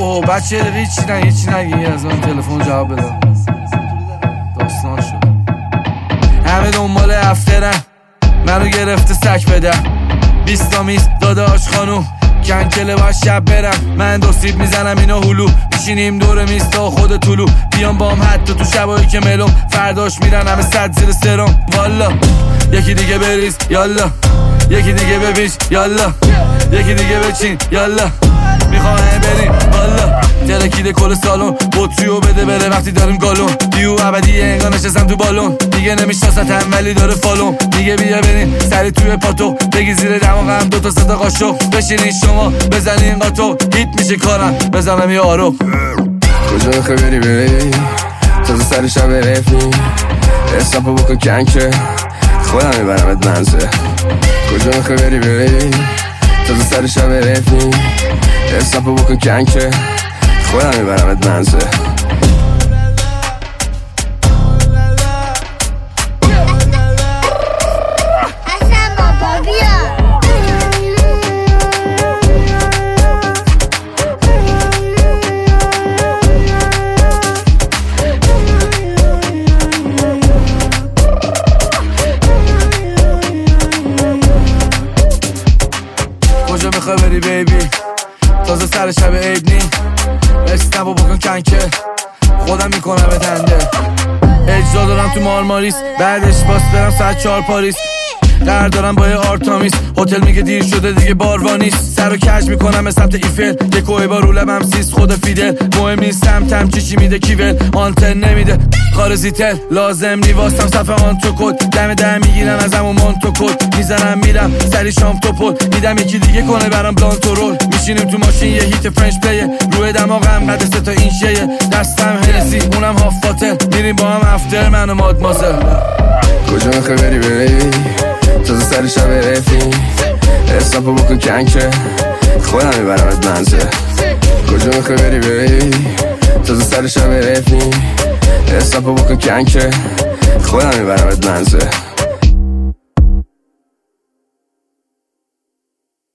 اوه بچه هیچی نگی از من تلفن جواب بدم. داستان شد همه دنبال افترن، منو گرفته سک بدم. 20 تا میز داداش خانوم کنکله باید شب برم. من دو سیب میزنم اینا هلو، میشینیم دور میز تا خود طولو. بیان بام حتی تو شبایی که ملوم، فرداش میرن همه صد زیر سرم. والا یکی دیگه بریز یالا، یکی دیگه ببیش یالا، یکی دیگه بچین یالا، میخواه بریم والا. ترکیده کل سالون بطریو بده بره وقتی داریم گالون. دیو ابدیه انگار نشستم تو بالون، دیگه نمیشناستم ولی داره فالون. میگه بیا بریم سری توی پاتو، بگی زیر دماغم 2 تا 3 تا قاشق. بشینین شما بزنین قاطو، هیت میشه کارم بزنم یه آرو. کجا میخوای بری تازه سر شب رفتی، حسابو بکن کنکه خودم میبرمت منزه. کجا میخوای بری تازه سر شب رفتی، حسابو بکن کنکه خودم میبرمت منزه. کجا میخوای بری بیبی تازه سر شب عید نی، استبو بکن کنکه خودم میکنم بتنده. اجزا دارم تو مارماریس، بعدش باس برم ساعت 4 پاریس. قرار دارم با یه آرتامیس، هتل میگه دیر شده دیگه باروا نیست. سر و کج میکنم به سمت ایفل، یه کوه با رو لبم سیس خود فیدل. مهم نیست سمتم چی میده کیول، آنتن نمیده خارزیتل. لازم نیواستم صفحه آن تو کد، دم میگیرن از همون مانتو کد. میزنم میرم سری شام توپل، میدم یکی دیگه کنه برام بلانتو رول. میشینیم تو ماشین یه هیت فرنچ پلیه، روی دماغم قد 3 تا این شیه. دستم هنسی اونم هاف فاتل، میریم با هم افتر من و مادمازل. کجا میخوای بری تازه سر شب رفتی، حسابو بکن کنکه خودم میبرمت منزه. کجا میخوای بری تازه سر شب رفتی، حسابو بکن کنکه خودم میبرمت منزه.